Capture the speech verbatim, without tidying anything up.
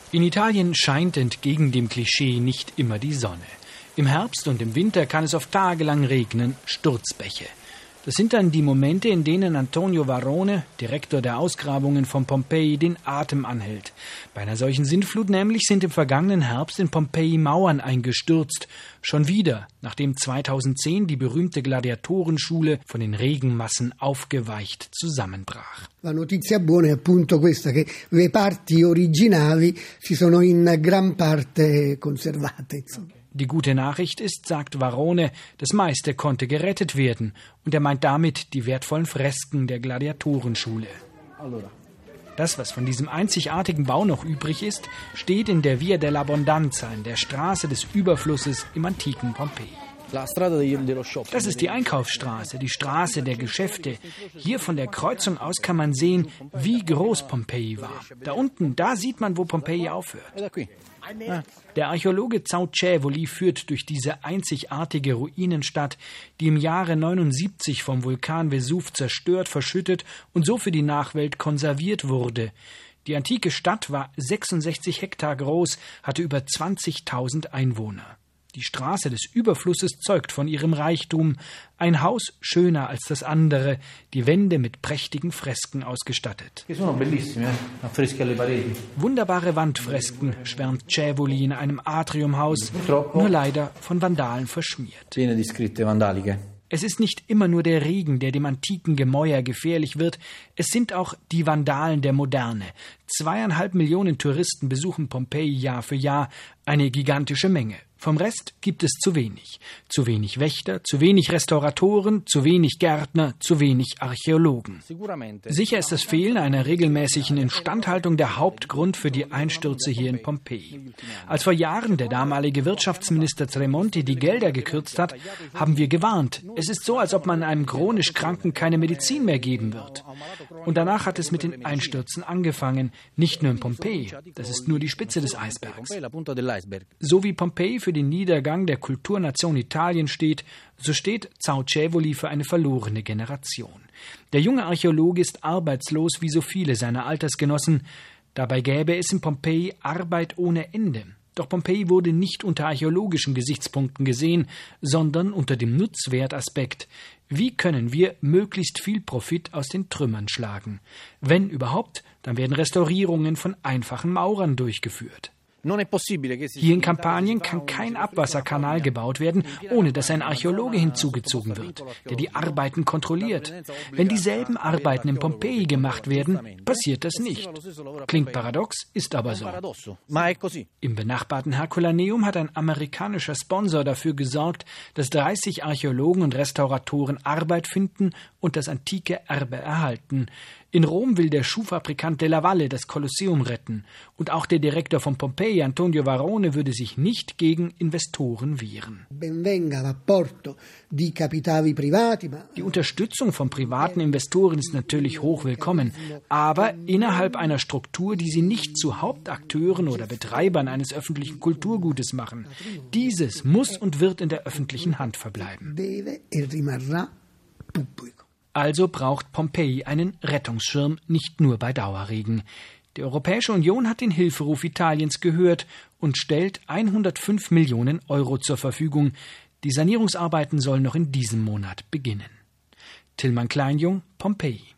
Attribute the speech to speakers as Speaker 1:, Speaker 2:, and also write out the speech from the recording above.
Speaker 1: In Italien scheint entgegen dem Klischee nicht immer die Sonne. Im Herbst und im Winter kann es oft tagelang regnen, Sturzbäche. Das sind dann die Momente, in denen Antonio Varrone, Direktor der Ausgrabungen von Pompeji, den Atem anhält. Bei einer solchen Sintflut nämlich sind im vergangenen Herbst in Pompeji Mauern eingestürzt. Schon wieder, nachdem zweitausendzehn die berühmte Gladiatorenschule von den Regenmassen aufgeweicht zusammenbrach.
Speaker 2: La notizia buona è appunto questa, che le parti originali si sono in gran parte conservate.
Speaker 1: Die gute Nachricht ist, sagt Varrone, das meiste konnte gerettet werden. Und er meint damit die wertvollen Fresken der Gladiatorenschule. Das, was von diesem einzigartigen Bau noch übrig ist, steht in der Via dell'Abbondanza, in der Straße des Überflusses im antiken Pompeji. Das ist die Einkaufsstraße, die Straße der Geschäfte. Hier von der Kreuzung aus kann man sehen, wie groß Pompeji war. Da unten, da sieht man, wo Pompeji aufhört. Der Archäologe Zaucevoli führt durch diese einzigartige Ruinenstadt, die im Jahre neunundsiebzig vom Vulkan Vesuv zerstört, verschüttet und so für die Nachwelt konserviert wurde. Die antike Stadt war sechsundsechzig Hektar groß, hatte über zwanzigtausend Einwohner. Die Straße des Überflusses zeugt von ihrem Reichtum. Ein Haus schöner als das andere, die Wände mit prächtigen Fresken ausgestattet. Wunderbare Wandfresken, schwärmt Cevoli in einem Atriumhaus, nur leider von Vandalen verschmiert. Es ist nicht immer nur der Regen, der dem antiken Gemäuer gefährlich wird, es sind auch die Vandalen der Moderne. Zweieinhalb Millionen Touristen besuchen Pompeji Jahr für Jahr, eine gigantische Menge. Vom Rest gibt es zu wenig. Zu wenig Wächter, zu wenig Restauratoren, zu wenig Gärtner, zu wenig Archäologen. Sicher ist das Fehlen einer regelmäßigen Instandhaltung der Hauptgrund für die Einstürze hier in Pompeji. Als vor Jahren der damalige Wirtschaftsminister Tremonti die Gelder gekürzt hat, haben wir gewarnt. Es ist so, als ob man einem chronisch Kranken keine Medizin mehr geben wird. Und danach hat es mit den Einstürzen angefangen. Nicht nur in Pompeji, das ist nur die Spitze des Eisbergs. So wie Pompeji für den Niedergang der Kulturnation Italien steht, so steht Zaucevoli für eine verlorene Generation. Der junge Archäologe ist arbeitslos wie so viele seiner Altersgenossen. Dabei gäbe es in Pompeji Arbeit ohne Ende. Doch Pompeji wurde nicht unter archäologischen Gesichtspunkten gesehen, sondern unter dem Nutzwertaspekt. Wie können wir möglichst viel Profit aus den Trümmern schlagen? Wenn überhaupt, dann werden Restaurierungen von einfachen Maurern durchgeführt. Hier in Kampanien kann kein Abwasserkanal gebaut werden, ohne dass ein Archäologe hinzugezogen wird, der die Arbeiten kontrolliert. Wenn dieselben Arbeiten in Pompeji gemacht werden, passiert das nicht. Klingt paradox, ist aber so. Im benachbarten Herculaneum hat ein amerikanischer Sponsor dafür gesorgt, dass dreißig Archäologen und Restauratoren Arbeit finden und das antike Erbe erhalten. In Rom will der Schuhfabrikant Della Valle das Kolosseum retten. Und auch der Direktor von Pompeji, Antonio Varrone, würde sich nicht gegen Investoren wehren. Die Unterstützung von privaten Investoren ist natürlich hoch willkommen, aber innerhalb einer Struktur, die sie nicht zu Hauptakteuren oder Betreibern eines öffentlichen Kulturgutes machen. Dieses muss und wird in der öffentlichen Hand verbleiben. Also braucht Pompeji einen Rettungsschirm, nicht nur bei Dauerregen. Die Europäische Union hat den Hilferuf Italiens gehört und stellt hundertfünf Millionen Euro zur Verfügung. Die Sanierungsarbeiten sollen noch in diesem Monat beginnen. Tillmann Kleinjung, Pompeji.